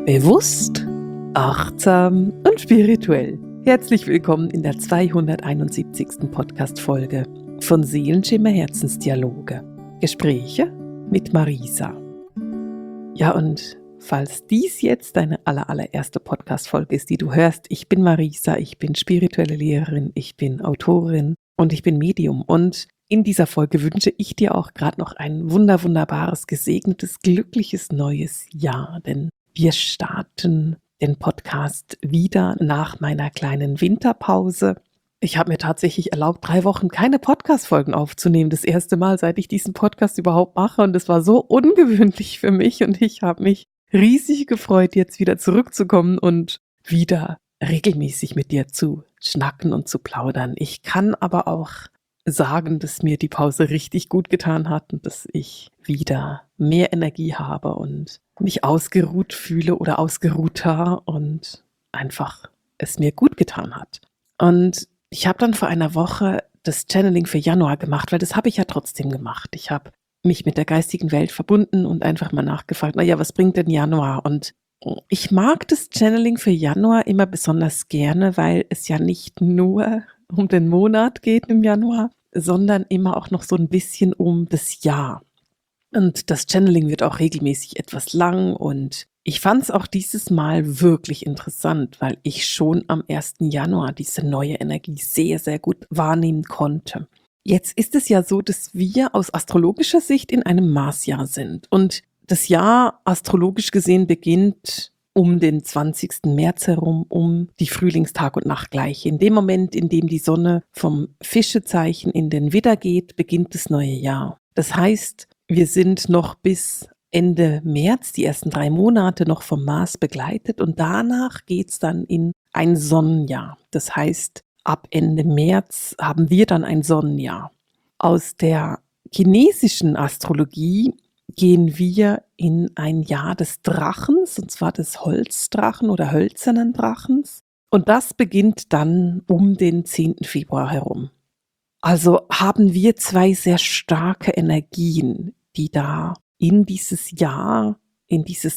Bewusst, achtsam und spirituell. Herzlich willkommen in der 271. Podcast-Folge von Seelenschimmer Herzensdialoge. Gespräche mit Marisa. Ja, und falls dies jetzt deine allererste Podcast-Folge ist, die du hörst, ich bin Marisa, ich bin spirituelle Lehrerin, ich bin Autorin und ich bin Medium. Und in dieser Folge wünsche ich dir auch gerade noch ein wunderbares, gesegnetes, glückliches neues Jahr, denn wir starten den Podcast wieder nach meiner kleinen Winterpause. Ich habe mir tatsächlich erlaubt, 3 Wochen keine Podcast-Folgen aufzunehmen. Das erste Mal, seit ich diesen Podcast überhaupt mache. Und es war so ungewöhnlich für mich. Und ich habe mich riesig gefreut, jetzt wieder zurückzukommen und wieder regelmäßig mit dir zu schnacken und zu plaudern. Ich kann aber auch sagen, dass mir die Pause richtig gut getan hat und dass ich wieder mehr Energie habe und mich ausgeruht fühle oder ausgeruhter und einfach es mir gut getan hat. Und ich habe dann vor einer Woche das Channeling für Januar gemacht, weil das habe ich ja trotzdem gemacht. Ich habe mich mit der geistigen Welt verbunden und einfach mal nachgefragt, was bringt denn Januar? Und ich mag das Channeling für Januar immer besonders gerne, weil es ja nicht nur um den Monat geht im Januar, sondern immer auch noch so ein bisschen um das Jahr. Und das Channeling wird auch regelmäßig etwas lang und ich fand es auch dieses Mal wirklich interessant, weil ich schon am 1. Januar diese neue Energie sehr, sehr gut wahrnehmen konnte. Jetzt ist es ja so, dass wir aus astrologischer Sicht in einem Marsjahr sind und das Jahr astrologisch gesehen beginnt um den 20. März herum, um die Frühlingstag- und Nachtgleiche. In dem Moment, in dem die Sonne vom Fischezeichen in den Widder geht, beginnt das neue Jahr. Das heißt, wir sind noch bis Ende März, die ersten 3 Monate, noch vom Mars begleitet und danach geht's dann in ein Sonnenjahr. Das heißt, ab Ende März haben wir dann ein Sonnenjahr. Aus der chinesischen Astrologie gehen wir in ein Jahr des Drachens, und zwar des Holzdrachen oder hölzernen Drachens. Und das beginnt dann um den 10. Februar herum. Also haben wir 2 sehr starke Energien, die da in dieses Jahr, in dieses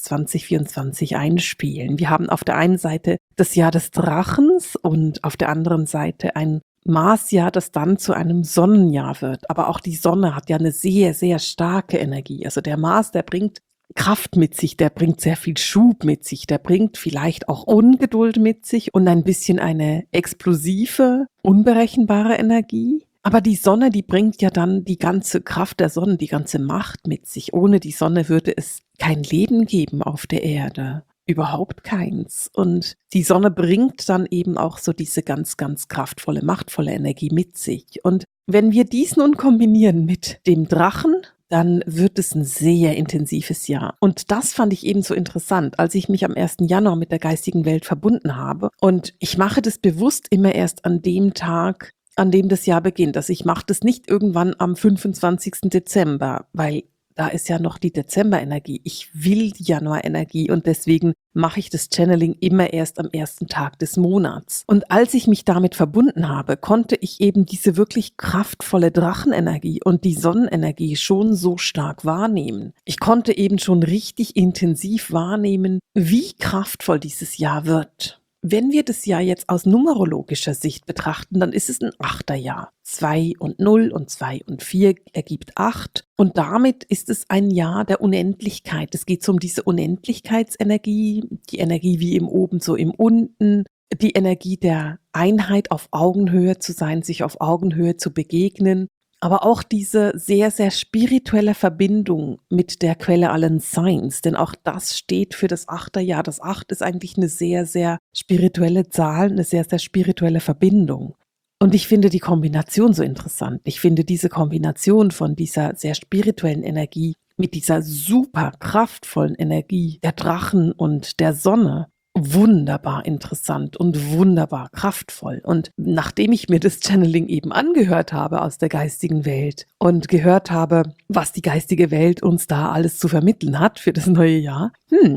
2024 einspielen. Wir haben auf der einen Seite das Jahr des Drachens und auf der anderen Seite ein Marsjahr, das dann zu einem Sonnenjahr wird. Aber auch die Sonne hat ja eine sehr, sehr starke Energie. Also der Mars, der bringt Kraft mit sich, der bringt sehr viel Schub mit sich, der bringt vielleicht auch Ungeduld mit sich und ein bisschen eine explosive, unberechenbare Energie. Aber die Sonne, die bringt ja dann die ganze Kraft der Sonne, die ganze Macht mit sich. Ohne die Sonne würde es kein Leben geben auf der Erde. Überhaupt keins. Und die Sonne bringt dann eben auch so diese ganz, ganz kraftvolle, machtvolle Energie mit sich. Und wenn wir dies nun kombinieren mit dem Drachen, dann wird es ein sehr intensives Jahr. Und das fand ich eben so interessant, als ich mich am 1. Januar mit der geistigen Welt verbunden habe. Und ich mache das bewusst immer erst an dem Tag, an dem das Jahr beginnt. Also ich mache das nicht irgendwann am 25. Dezember, weil da ist ja noch die Dezemberenergie. Ich will die Januarenergie und deswegen mache ich das Channeling immer erst am 1. Tag des Monats. Und als ich mich damit verbunden habe, konnte ich eben diese wirklich kraftvolle Drachenenergie und die Sonnenenergie schon so stark wahrnehmen. Ich konnte eben schon richtig intensiv wahrnehmen, wie kraftvoll dieses Jahr wird. Wenn wir das Jahr jetzt aus numerologischer Sicht betrachten, dann ist es ein 8er-Jahr. 2 und 0 und 2 und 4 ergibt 8. Und damit ist es ein Jahr der Unendlichkeit. Es geht so um diese Unendlichkeitsenergie, die Energie wie im Oben, so im Unten, die Energie der Einheit, auf Augenhöhe zu sein, sich auf Augenhöhe zu begegnen. Aber auch diese sehr, sehr spirituelle Verbindung mit der Quelle allen Seins, denn auch das steht für das 8er-Jahr. Das 8 ist eigentlich eine sehr, sehr spirituelle Zahl, eine sehr, sehr spirituelle Verbindung. Und ich finde die Kombination so interessant. Ich finde diese Kombination von dieser sehr spirituellen Energie mit dieser super kraftvollen Energie der Drachen und der Sonne wunderbar interessant und wunderbar kraftvoll. Und nachdem ich mir das Channeling eben angehört habe aus der geistigen Welt und gehört habe, was die geistige Welt uns da alles zu vermitteln hat für das neue Jahr,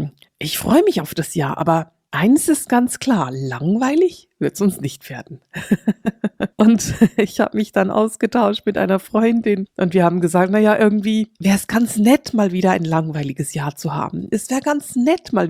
ich freue mich auf das Jahr, aber eins ist ganz klar, langweilig wird es uns nicht werden. Und ich habe mich dann ausgetauscht mit einer Freundin und wir haben gesagt, irgendwie wäre es ganz nett, mal wieder ein langweiliges Jahr zu haben. Es wäre ganz nett, mal wieder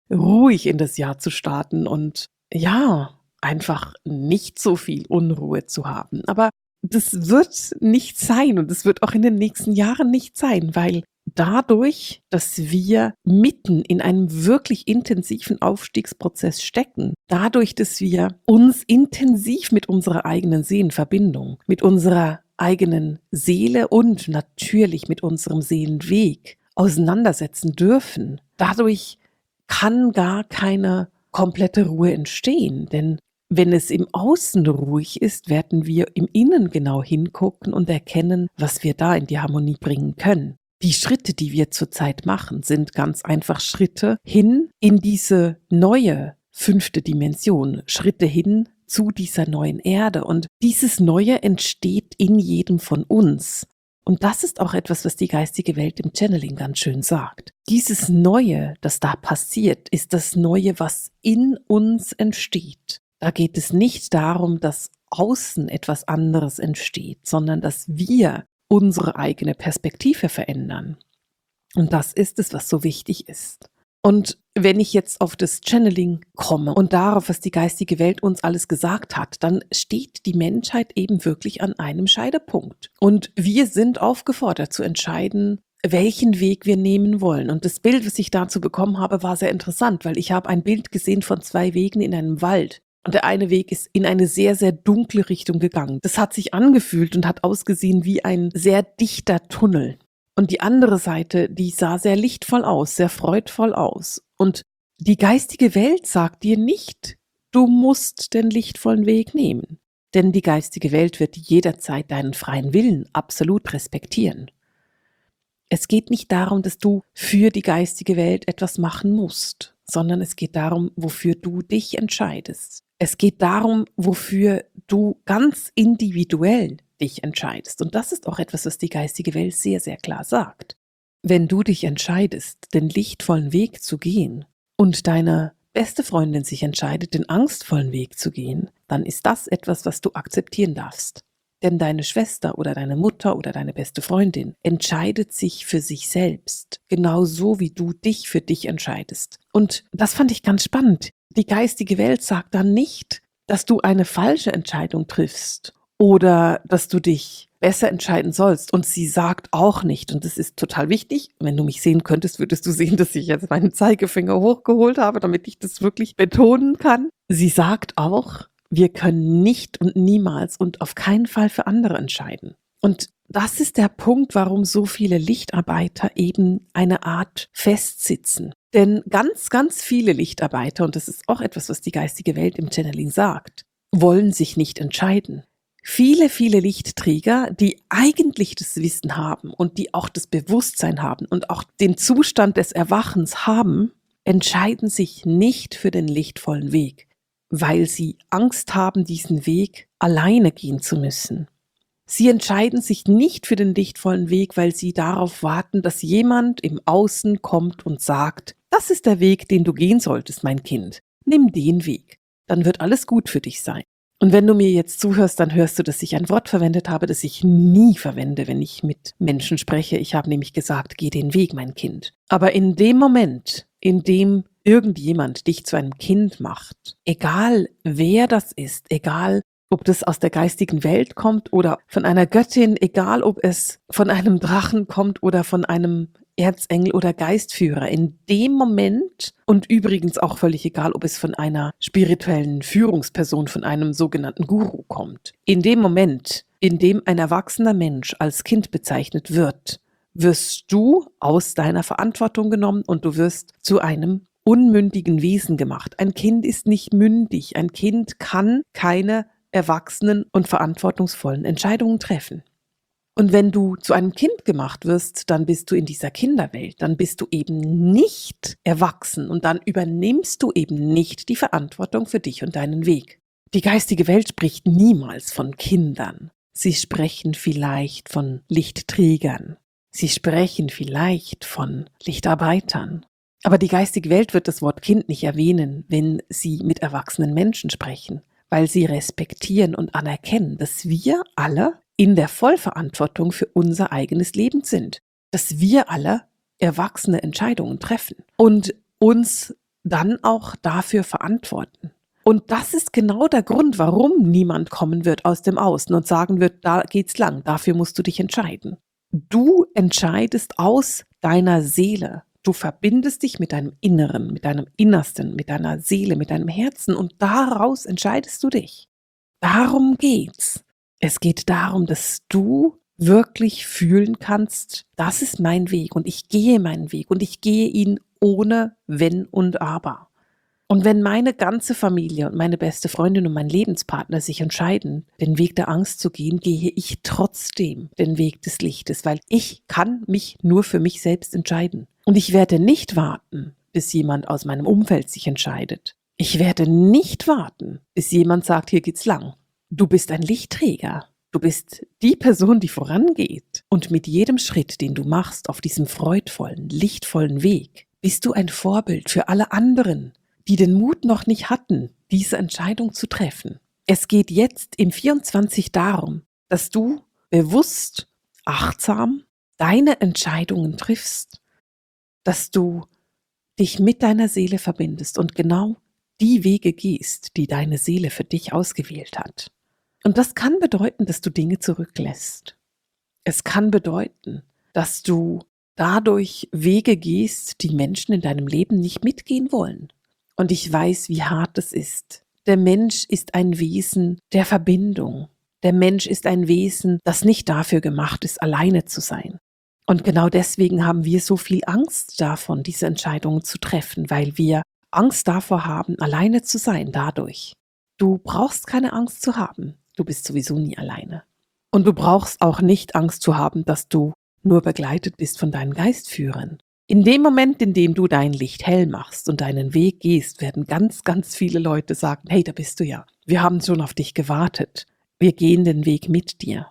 ruhig in das Jahr zu starten und ja, einfach nicht so viel Unruhe zu haben. Aber das wird nicht sein und es wird auch in den nächsten Jahren nicht sein, weil dadurch, dass wir mitten in einem wirklich intensiven Aufstiegsprozess stecken, dadurch, dass wir uns intensiv mit unserer eigenen Seelenverbindung, mit unserer eigenen Seele und natürlich mit unserem Seelenweg auseinandersetzen dürfen, dadurch kann gar keine komplette Ruhe entstehen, denn wenn es im Außen ruhig ist, werden wir im Innen genau hingucken und erkennen, was wir da in die Harmonie bringen können. Die Schritte, die wir zurzeit machen, sind ganz einfach Schritte hin in diese neue 5. Dimension, Schritte hin zu dieser neuen Erde. Und dieses Neue entsteht in jedem von uns. Und das ist auch etwas, was die geistige Welt im Channeling ganz schön sagt. Dieses Neue, das da passiert, ist das Neue, was in uns entsteht. Da geht es nicht darum, dass außen etwas anderes entsteht, sondern dass wir unsere eigene Perspektive verändern. Und das ist es, was so wichtig ist. Und wenn ich jetzt auf das Channeling komme und darauf, was die geistige Welt uns alles gesagt hat, dann steht die Menschheit eben wirklich an einem Scheidepunkt. Und wir sind aufgefordert zu entscheiden, welchen Weg wir nehmen wollen. Und das Bild, was ich dazu bekommen habe, war sehr interessant, weil ich habe ein Bild gesehen von 2 Wegen in einem Wald. Und der eine Weg ist in eine sehr, sehr dunkle Richtung gegangen. Das hat sich angefühlt und hat ausgesehen wie ein sehr dichter Tunnel. Und die andere Seite, die sah sehr lichtvoll aus, sehr freudvoll aus. Und die geistige Welt sagt dir nicht, du musst den lichtvollen Weg nehmen. Denn die geistige Welt wird jederzeit deinen freien Willen absolut respektieren. Es geht nicht darum, dass du für die geistige Welt etwas machen musst, sondern es geht darum, wofür du dich entscheidest. Es geht darum, wofür du ganz individuell dich entscheidest. Und das ist auch etwas, was die geistige Welt sehr, sehr klar sagt. Wenn du dich entscheidest, den lichtvollen Weg zu gehen und deine beste Freundin sich entscheidet, den angstvollen Weg zu gehen, dann ist das etwas, was du akzeptieren darfst. Denn deine Schwester oder deine Mutter oder deine beste Freundin entscheidet sich für sich selbst, genauso wie du dich für dich entscheidest. Und das fand ich ganz spannend. Die geistige Welt sagt dann nicht, dass du eine falsche Entscheidung triffst oder dass du dich besser entscheiden sollst. Und sie sagt auch nicht, und das ist total wichtig, wenn du mich sehen könntest, würdest du sehen, dass ich jetzt meinen Zeigefinger hochgeholt habe, damit ich das wirklich betonen kann. Sie sagt auch, wir können nicht und niemals und auf keinen Fall für andere entscheiden. Und das ist der Punkt, warum so viele Lichtarbeiter eben eine Art festsitzen. Denn ganz, ganz viele Lichtarbeiter, und das ist auch etwas, was die geistige Welt im Channeling sagt, wollen sich nicht entscheiden. Viele, viele Lichtträger, die eigentlich das Wissen haben und die auch das Bewusstsein haben und auch den Zustand des Erwachens haben, entscheiden sich nicht für den lichtvollen Weg, weil sie Angst haben, diesen Weg alleine gehen zu müssen. Sie entscheiden sich nicht für den lichtvollen Weg, weil sie darauf warten, dass jemand im Außen kommt und sagt, das ist der Weg, den du gehen solltest, mein Kind. Nimm den Weg. Dann wird alles gut für dich sein. Und wenn du mir jetzt zuhörst, dann hörst du, dass ich ein Wort verwendet habe, das ich nie verwende, wenn ich mit Menschen spreche. Ich habe nämlich gesagt, geh den Weg, mein Kind. Aber in dem Moment, in dem irgendjemand dich zu einem Kind macht, egal wer das ist, egal ob das aus der geistigen Welt kommt oder von einer Göttin, egal ob es von einem Drachen kommt oder von einem Erzengel oder Geistführer, in dem Moment, und übrigens auch völlig egal, ob es von einer spirituellen Führungsperson, von einem sogenannten Guru kommt, in dem Moment, in dem ein erwachsener Mensch als Kind bezeichnet wird, wirst du aus deiner Verantwortung genommen und du wirst zu einem unmündigen Wesen gemacht. Ein Kind ist nicht mündig, ein Kind kann keine erwachsenen und verantwortungsvollen Entscheidungen treffen. Und wenn du zu einem Kind gemacht wirst, dann bist du in dieser Kinderwelt, dann bist du eben nicht erwachsen und dann übernimmst du eben nicht die Verantwortung für dich und deinen Weg. Die geistige Welt spricht niemals von Kindern. Sie sprechen vielleicht von Lichtträgern. Sie sprechen vielleicht von Lichtarbeitern. Aber die geistige Welt wird das Wort Kind nicht erwähnen, wenn sie mit erwachsenen Menschen sprechen, weil sie respektieren und anerkennen, dass wir alle in der Vollverantwortung für unser eigenes Leben sind, dass wir alle erwachsene Entscheidungen treffen und uns dann auch dafür verantworten. Und das ist genau der Grund, warum niemand kommen wird aus dem Außen und sagen wird, da geht's lang, dafür musst du dich entscheiden. Du entscheidest aus deiner Seele. Du verbindest dich mit deinem Inneren, mit deinem Innersten, mit deiner Seele, mit deinem Herzen und daraus entscheidest du dich. Darum geht's. Es geht darum, dass du wirklich fühlen kannst, das ist mein Weg und ich gehe meinen Weg und ich gehe ihn ohne Wenn und Aber. Und wenn meine ganze Familie und meine beste Freundin und mein Lebenspartner sich entscheiden, den Weg der Angst zu gehen, gehe ich trotzdem den Weg des Lichtes, weil ich kann mich nur für mich selbst entscheiden. Und ich werde nicht warten, bis jemand aus meinem Umfeld sich entscheidet. Ich werde nicht warten, bis jemand sagt, hier geht's lang. Du bist ein Lichtträger. Du bist die Person, die vorangeht. Und mit jedem Schritt, den du machst auf diesem freudvollen, lichtvollen Weg, bist du ein Vorbild für alle anderen, die den Mut noch nicht hatten, diese Entscheidung zu treffen. Es geht jetzt im 24 darum, dass du bewusst, achtsam deine Entscheidungen triffst, dass du dich mit deiner Seele verbindest und genau die Wege gehst, die deine Seele für dich ausgewählt hat. Und das kann bedeuten, dass du Dinge zurücklässt. Es kann bedeuten, dass du dadurch Wege gehst, die Menschen in deinem Leben nicht mitgehen wollen. Und ich weiß, wie hart es ist. Der Mensch ist ein Wesen der Verbindung. Der Mensch ist ein Wesen, das nicht dafür gemacht ist, alleine zu sein. Und genau deswegen haben wir so viel Angst davon, diese Entscheidungen zu treffen, weil wir Angst davor haben, alleine zu sein dadurch. Du brauchst keine Angst zu haben. Du bist sowieso nie alleine. Und du brauchst auch nicht Angst zu haben, dass du nur begleitet bist von deinen Geistführern. In dem Moment, in dem du dein Licht hell machst und deinen Weg gehst, werden ganz, ganz viele Leute sagen, hey, da bist du ja. Wir haben schon auf dich gewartet. Wir gehen den Weg mit dir.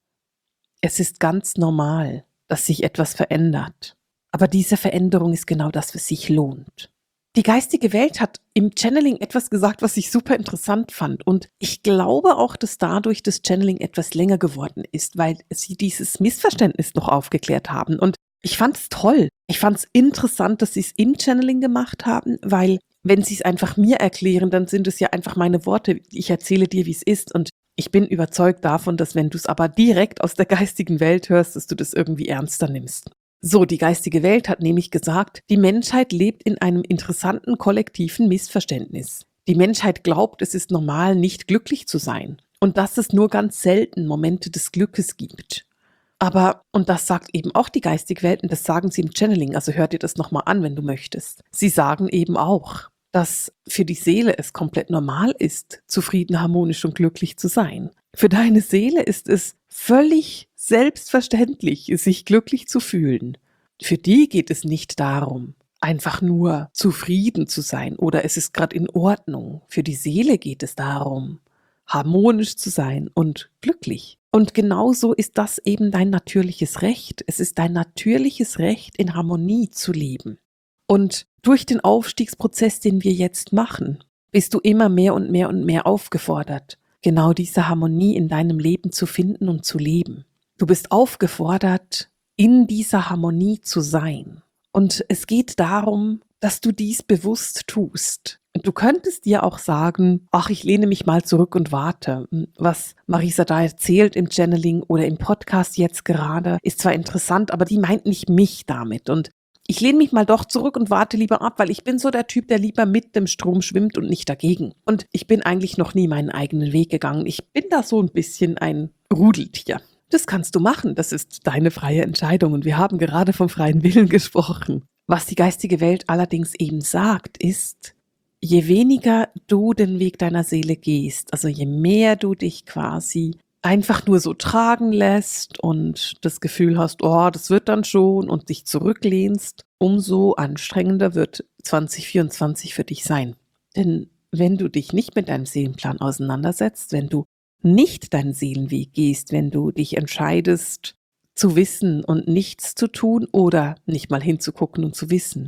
Es ist ganz normal, dass sich etwas verändert. Aber diese Veränderung ist genau das, was sich lohnt. Die geistige Welt hat im Channeling etwas gesagt, was ich super interessant fand. Und ich glaube auch, dass dadurch das Channeling etwas länger geworden ist, weil sie dieses Missverständnis noch aufgeklärt haben. Und ich fand es toll. Ich fand es interessant, dass sie es im Channeling gemacht haben, weil wenn sie es einfach mir erklären, dann sind es ja einfach meine Worte. Ich erzähle dir, wie es ist. Und ich bin überzeugt davon, dass wenn du es aber direkt aus der geistigen Welt hörst, dass du das irgendwie ernster nimmst. So, die geistige Welt hat nämlich gesagt, die Menschheit lebt in einem interessanten kollektiven Missverständnis. Die Menschheit glaubt, es ist normal, nicht glücklich zu sein und dass es nur ganz selten Momente des Glückes gibt. Aber, und das sagt eben auch die geistige Welt, und das sagen sie im Channeling, also hör dir das nochmal an, wenn du möchtest. Sie sagen eben auch, dass für die Seele es komplett normal ist, zufrieden, harmonisch und glücklich zu sein. Für deine Seele ist es völlig selbstverständlich, sich glücklich zu fühlen. Für die geht es nicht darum, einfach nur zufrieden zu sein oder es ist gerade in Ordnung. Für die Seele geht es darum, harmonisch zu sein und glücklich. Und genauso ist das eben dein natürliches Recht. Es ist dein natürliches Recht, in Harmonie zu leben. Und durch den Aufstiegsprozess, den wir jetzt machen, bist du immer mehr und mehr und mehr aufgefordert, genau diese Harmonie in deinem Leben zu finden und zu leben. Du bist aufgefordert, in dieser Harmonie zu sein. Und es geht darum, dass du dies bewusst tust. Und du könntest dir auch sagen, ach, ich lehne mich mal zurück und warte. Was Marisa da erzählt im Channeling oder im Podcast jetzt gerade, ist zwar interessant, aber die meint nicht mich damit. Und ich lehne mich mal doch zurück und warte lieber ab, weil ich bin so der Typ, der lieber mit dem Strom schwimmt und nicht dagegen. Und ich bin eigentlich noch nie meinen eigenen Weg gegangen. Ich bin da so ein bisschen ein Rudeltier. Das kannst du machen, das ist deine freie Entscheidung und wir haben gerade vom freien Willen gesprochen. Was die geistige Welt allerdings eben sagt, ist, je weniger du den Weg deiner Seele gehst, also je mehr du dich quasi einfach nur so tragen lässt und das Gefühl hast, oh, das wird dann schon und dich zurücklehnst, umso anstrengender wird 2024 für dich sein. Denn wenn du dich nicht mit deinem Seelenplan auseinandersetzt, wenn du nicht deinen Seelenweg gehst, wenn du dich entscheidest, zu wissen und nichts zu tun oder nicht mal hinzugucken und zu wissen,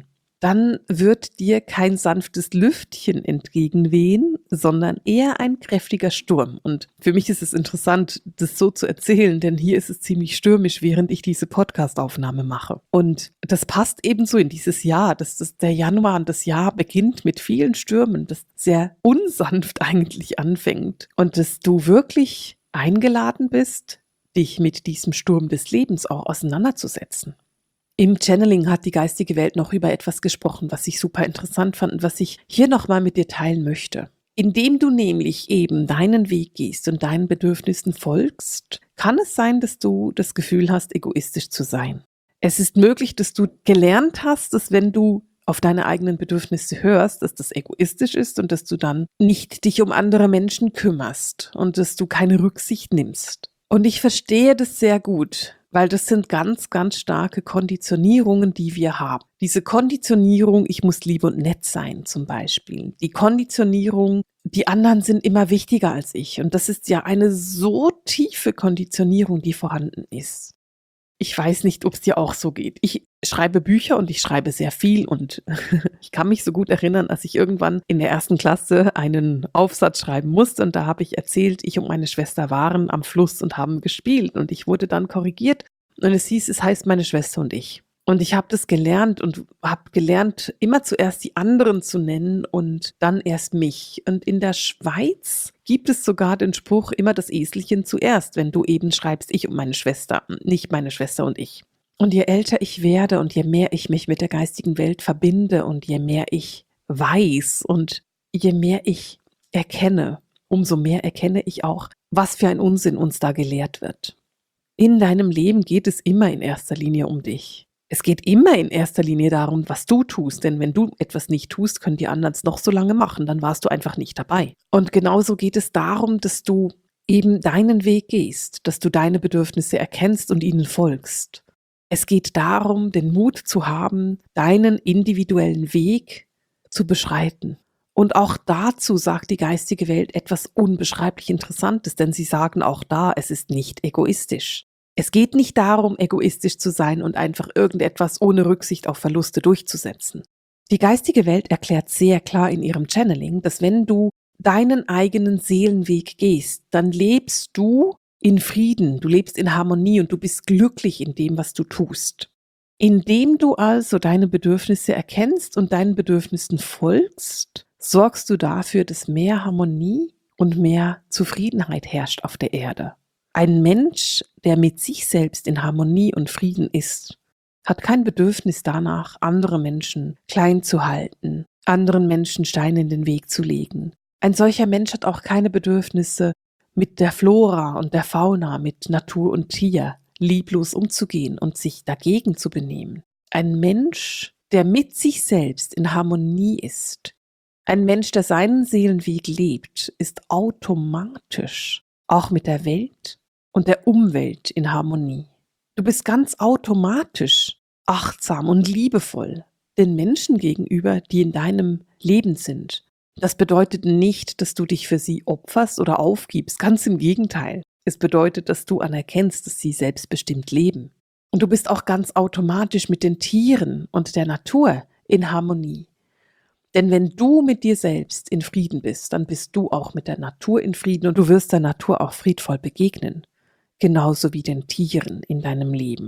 dann wird dir kein sanftes Lüftchen entgegenwehen, sondern eher ein kräftiger Sturm. Und für mich ist es interessant, das so zu erzählen, denn hier ist es ziemlich stürmisch, während ich diese Podcast-Aufnahme mache. Und das passt ebenso in dieses Jahr, dass der Januar und das Jahr beginnt mit vielen Stürmen, das sehr unsanft eigentlich anfängt und dass du wirklich eingeladen bist, dich mit diesem Sturm des Lebens auch auseinanderzusetzen. Im Channeling hat die geistige Welt noch über etwas gesprochen, was ich super interessant fand und was ich hier nochmal mit dir teilen möchte. Indem du nämlich eben deinen Weg gehst und deinen Bedürfnissen folgst, kann es sein, dass du das Gefühl hast, egoistisch zu sein. Es ist möglich, dass du gelernt hast, dass wenn du auf deine eigenen Bedürfnisse hörst, dass das egoistisch ist und dass du dann nicht dich um andere Menschen kümmerst und dass du keine Rücksicht nimmst. Und ich verstehe das sehr gut, weil das sind ganz, ganz starke Konditionierungen, die wir haben. Diese Konditionierung, ich muss lieb und nett sein zum Beispiel. Die Konditionierung, die anderen sind immer wichtiger als ich. Und das ist ja eine so tiefe Konditionierung, die vorhanden ist. Ich weiß nicht, ob es dir auch so geht. Ich schreibe Bücher und ich schreibe sehr viel und ich kann mich so gut erinnern, als ich irgendwann in der 1. Klasse einen Aufsatz schreiben musste und da habe ich erzählt, ich und meine Schwester waren am Fluss und haben gespielt und ich wurde dann korrigiert und es hieß, es heißt meine Schwester und ich. Und ich habe das gelernt und habe gelernt, immer zuerst die anderen zu nennen und dann erst mich. Und in der Schweiz gibt es sogar den Spruch, immer das Eselchen zuerst, wenn du eben schreibst, ich und meine Schwester, nicht meine Schwester und ich. Und je älter ich werde und je mehr ich mich mit der geistigen Welt verbinde und je mehr ich weiß und je mehr ich erkenne, umso mehr erkenne ich auch, was für ein Unsinn uns da gelehrt wird. In deinem Leben geht es immer in erster Linie um dich. Es geht immer in erster Linie darum, was du tust, denn wenn du etwas nicht tust, können die anderen es noch so lange machen, dann warst du einfach nicht dabei. Und genauso geht es darum, dass du eben deinen Weg gehst, dass du deine Bedürfnisse erkennst und ihnen folgst. Es geht darum, den Mut zu haben, deinen individuellen Weg zu beschreiten. Und auch dazu sagt die geistige Welt etwas unbeschreiblich Interessantes, denn sie sagen auch da, es ist nicht egoistisch. Es geht nicht darum, egoistisch zu sein und einfach irgendetwas ohne Rücksicht auf Verluste durchzusetzen. Die geistige Welt erklärt sehr klar in ihrem Channeling, dass wenn du deinen eigenen Seelenweg gehst, dann lebst du in Frieden, du lebst in Harmonie und du bist glücklich in dem, was du tust. Indem du also deine Bedürfnisse erkennst und deinen Bedürfnissen folgst, sorgst du dafür, dass mehr Harmonie und mehr Zufriedenheit herrscht auf der Erde. Ein Mensch, der mit sich selbst in Harmonie und Frieden ist, hat kein Bedürfnis danach, andere Menschen klein zu halten, anderen Menschen Steine in den Weg zu legen. Ein solcher Mensch hat auch keine Bedürfnisse, mit der Flora und der Fauna, mit Natur und Tier lieblos umzugehen und sich dagegen zu benehmen. Ein Mensch, der mit sich selbst in Harmonie ist, ein Mensch, der seinen Seelenweg lebt, ist automatisch auch mit der Welt und der Umwelt in Harmonie. Du bist ganz automatisch achtsam und liebevoll den Menschen gegenüber, die in deinem Leben sind. Das bedeutet nicht, dass du dich für sie opferst oder aufgibst, ganz im Gegenteil. Es bedeutet, dass du anerkennst, dass sie selbstbestimmt leben. Und du bist auch ganz automatisch mit den Tieren und der Natur in Harmonie. Denn wenn du mit dir selbst in Frieden bist, dann bist du auch mit der Natur in Frieden und du wirst der Natur auch friedvoll begegnen. Genauso wie den Tieren in deinem Leben.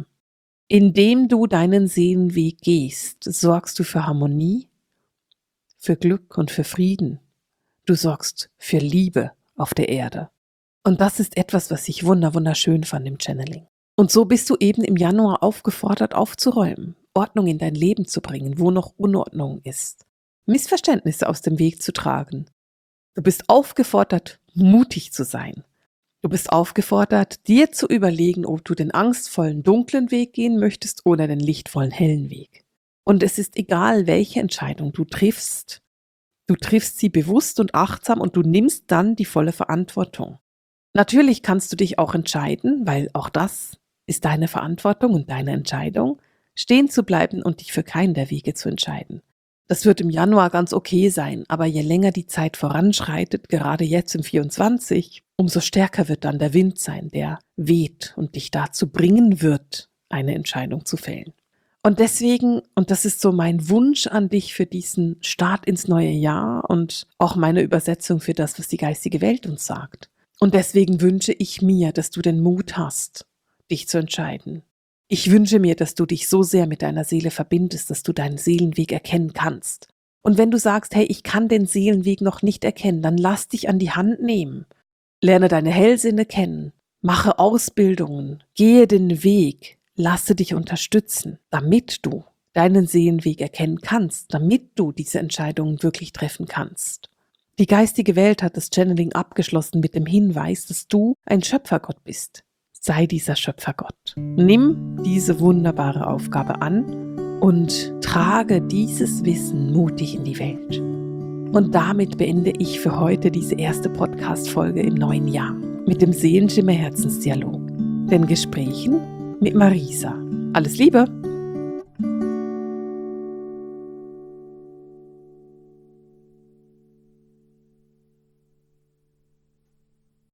Indem du deinen Seelenweg gehst, sorgst du für Harmonie, für Glück und für Frieden. Du sorgst für Liebe auf der Erde. Und das ist etwas, was ich wunderschön fand im Channeling. Und so bist du eben im Januar aufgefordert, aufzuräumen, Ordnung in dein Leben zu bringen, wo noch Unordnung ist, Missverständnisse aus dem Weg zu tragen. Du bist aufgefordert, mutig zu sein. Du bist aufgefordert, dir zu überlegen, ob du den angstvollen, dunklen Weg gehen möchtest oder den lichtvollen, hellen Weg. Und es ist egal, welche Entscheidung du triffst. Du triffst sie bewusst und achtsam und du nimmst dann die volle Verantwortung. Natürlich kannst du dich auch entscheiden, weil auch das ist deine Verantwortung und deine Entscheidung, stehen zu bleiben und dich für keinen der Wege zu entscheiden. Das wird im Januar ganz okay sein, aber je länger die Zeit voranschreitet, gerade jetzt im 24, umso stärker wird dann der Wind sein, der weht und dich dazu bringen wird, eine Entscheidung zu fällen. Und deswegen, und das ist so mein Wunsch an dich für diesen Start ins neue Jahr und auch meine Übersetzung für das, was die geistige Welt uns sagt. Und deswegen wünsche ich mir, dass du den Mut hast, dich zu entscheiden. Ich wünsche mir, dass du dich so sehr mit deiner Seele verbindest, dass du deinen Seelenweg erkennen kannst. Und wenn du sagst, hey, ich kann den Seelenweg noch nicht erkennen, dann lass dich an die Hand nehmen. Lerne deine Hellsinne kennen, mache Ausbildungen, gehe den Weg, lasse dich unterstützen, damit du deinen Seelenweg erkennen kannst, damit du diese Entscheidungen wirklich treffen kannst. Die geistige Welt hat das Channeling abgeschlossen mit dem Hinweis, dass du ein Schöpfergott bist. Sei dieser Schöpfergott. Nimm diese wunderbare Aufgabe an und trage dieses Wissen mutig in die Welt. Und damit beende ich für heute diese erste Podcast-Folge im neuen Jahr mit dem Seelenschimmer Herzensdialog, den Gesprächen mit Marisa. Alles Liebe!